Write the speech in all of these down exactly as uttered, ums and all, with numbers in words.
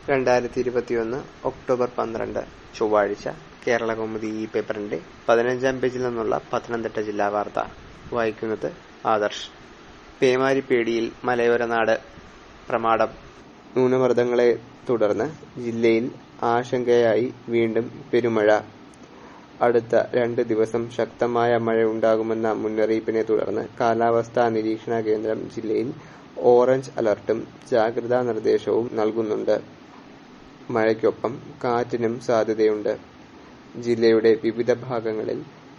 രണ്ടായിരത്തി ഇരുപത്തിയൊന്ന് ഒക്ടോബർ പന്ത്രണ്ട് ചൊവ്വാഴ്ച കേരളകൗമുദി ഈ പേപ്പറിന്റെ പതിനഞ്ചാം പേജിൽ നിന്നുള്ള പത്തനംതിട്ട ജില്ലാ വാർത്ത. വായിക്കുന്നത് ആദർശ്. പേമാരിപ്പേടിയിൽ മലയോര നാട്. പ്രമാടം. ന്യൂനമർദങ്ങളെ തുടർന്ന് ജില്ലയിൽ ആശങ്കയായി വീണ്ടും പെരുമഴ. അടുത്ത രണ്ട് ദിവസം ശക്തമായ മഴയുണ്ടാകുമെന്ന മുന്നറിയിപ്പിനെ തുടർന്ന് കാലാവസ്ഥാ നിരീക്ഷണ കേന്ദ്രം ജില്ലയിൽ ഓറഞ്ച് അലർട്ടും ജാഗ്രതാ നിർദ്ദേശവും നൽകുന്നുണ്ട്. മഴയ്ക്കൊപ്പം കാറ്റിനും സാധ്യതയുണ്ട്. ജില്ലയുടെ വിവിധ ഭാഗങ്ങളിൽ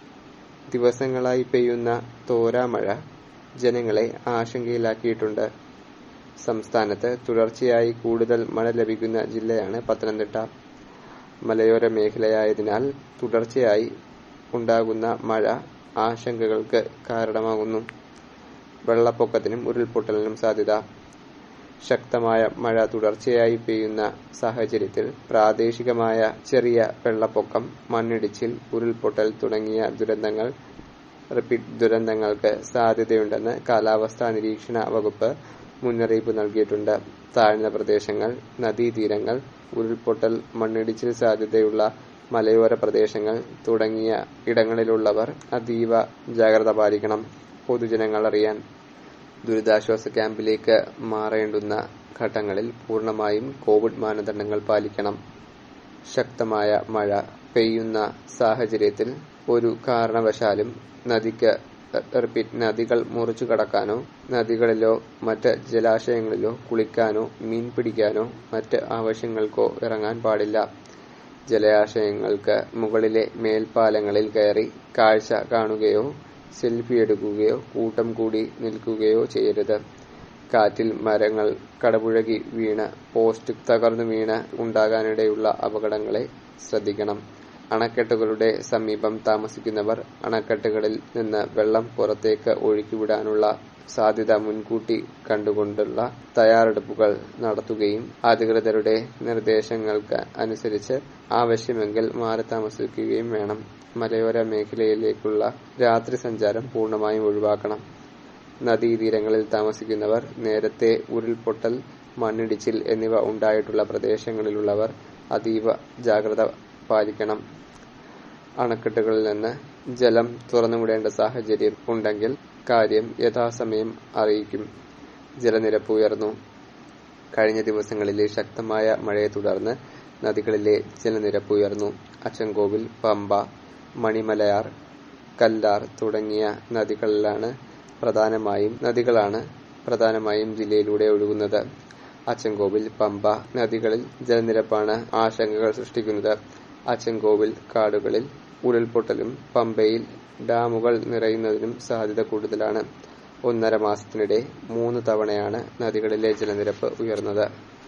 ദിവസങ്ങളായി പെയ്യുന്ന തോരാമഴ ജനങ്ങളെ ആശങ്കയിലാക്കിയിട്ടുണ്ട്. സംസ്ഥാനത്ത് തുടർച്ചയായി കൂടുതൽ മഴ ലഭിക്കുന്ന ജില്ലയാണ് പത്തനംതിട്ട. മലയോര മേഖലയായതിനാൽ തുടർച്ചയായി ഉണ്ടാകുന്ന മഴ ആശങ്കകൾക്ക് കാരണമാകുന്നു. വെള്ളപ്പൊക്കത്തിനും ഉരുൾപൊട്ടലിനും സാധ്യത. ശക്തമായ മഴ തുടർച്ചയായി പെയ്യുന്ന സാഹചര്യത്തിൽ പ്രാദേശികമായ ചെറിയ വെള്ളപ്പൊക്കം, മണ്ണിടിച്ചിൽ, ഉരുൾപൊട്ടൽ തുടങ്ങിയ ദുരന്തങ്ങൾ റിപ്പീറ്റ് ദുരന്തങ്ങൾക്ക് സാധ്യതയുണ്ടെന്ന് കാലാവസ്ഥാ നിരീക്ഷണ വകുപ്പ് മുന്നറിയിപ്പ് നൽകിയിട്ടുണ്ട്. താഴ്ന്ന പ്രദേശങ്ങൾ, നദീതീരങ്ങൾ, ഉരുൾപൊട്ടൽ, മണ്ണിടിച്ചിൽ സാധ്യതയുള്ള മലയോര പ്രദേശങ്ങൾ തുടങ്ങിയ ഇടങ്ങളിലുള്ളവർ അതീവ ജാഗ്രത പാലിക്കണം. പൊതുജനങ്ങൾ അറിയാൻ. ദുരിതാശ്വാസ ക്യാമ്പിലേക്ക് മാറേണ്ടുന്ന ഘട്ടങ്ങളിൽ പൂർണ്ണമായും കോവിഡ് മാനദണ്ഡങ്ങൾ പാലിക്കണം. ശക്തമായ മഴ പെയ്യുന്ന സാഹചര്യത്തിൽ ഒരു കാരണവശാലും നദിക്ക് റിപ്പീറ്റ് നദികൾ മുറിച്ചു കടക്കാനോ നദികളിലോ മറ്റ് ജലാശയങ്ങളിലോ കുളിക്കാനോ മീൻ പിടിക്കാനോ മറ്റ് ആവശ്യങ്ങൾക്കോ ഇറങ്ങാൻ പാടില്ല. ജലാശയങ്ങൾക്ക് മുകളിലെ മേൽപ്പാലങ്ങളിൽ കയറി കാഴ്ച കാണുകയോ സെൽഫി എടുക്കുകയോ കൂട്ടം കൂടി നിൽക്കുകയോ ചെയ്യരുത്. കാറ്റിൽ മരങ്ങൾ കടപുഴകി വീണ് പോസ്റ്റ് തകർന്നു വീണ് ഉണ്ടാകാനിടയുള്ള അപകടങ്ങളെ ശ്രദ്ധിക്കണം. അണക്കെട്ടുകളുടെ സമീപം താമസിക്കുന്നവർ അണക്കെട്ടുകളിൽ നിന്ന് വെള്ളം പുറത്തേക്ക് ഒഴുക്കിവിടാനുള്ള സാധ്യത മുൻകൂട്ടി കണ്ടുകൊണ്ടുള്ള തയ്യാറെടുപ്പുകൾ നടത്തുകയും അധികൃതരുടെ നിർദ്ദേശങ്ങൾക്ക് അനുസരിച്ച് ആവശ്യമെങ്കിൽ മാറി താമസിക്കുകയും വേണം. മലയോര മേഖലയിലേക്കുള്ള രാത്രി സഞ്ചാരം പൂർണ്ണമായും ഒഴിവാക്കണം. നദീതീരങ്ങളിൽ താമസിക്കുന്നവർ, നേരത്തെ ഉരുൾപൊട്ടൽ, മണ്ണിടിച്ചിൽ എന്നിവ ഉണ്ടായിട്ടുള്ള പ്രദേശങ്ങളിലുള്ളവർ അതീവ ജാഗ്രത പാലിക്കണം. അണക്കെട്ടുകളിൽ നിന്ന് ജലം തുറന്നുവിടേണ്ട സാഹചര്യം ഉണ്ടെങ്കിൽ കാര്യം യഥാസമയം അറിയിക്കും. ജലനിരപ്പ് ഉയർന്നു. കഴിഞ്ഞ ദിവസങ്ങളിലെ ശക്തമായ മഴയെ തുടർന്ന് നദികളിലെ ജലനിരപ്പ് ഉയർന്നു. അച്ചൻകോവിൽ, പമ്പ, മണിമലയാർ, കല്ലാർ തുടങ്ങിയ നദികളിലാണ് പ്രധാനമായും നദികളാണ് പ്രധാനമായും ജില്ലയിലൂടെ ഒഴുകുന്നത്. അച്ചൻകോവിൽ, പമ്പ നദികളിൽ ജലനിരപ്പാണ് ആശങ്കകൾ സൃഷ്ടിക്കുന്നത്. അച്ചൻകോവിൽ കാടുകളിൽ ഉരുൾപൊട്ടലും പമ്പയിൽ ഡാമുകൾ നിറയുന്നതിനും സാധ്യത കൂടുതലാണ്. ഒന്നര മാസത്തിനിടെ മൂന്ന് തവണയാണ് നദികളിലെ ജലനിരപ്പ് ഉയർന്നത്.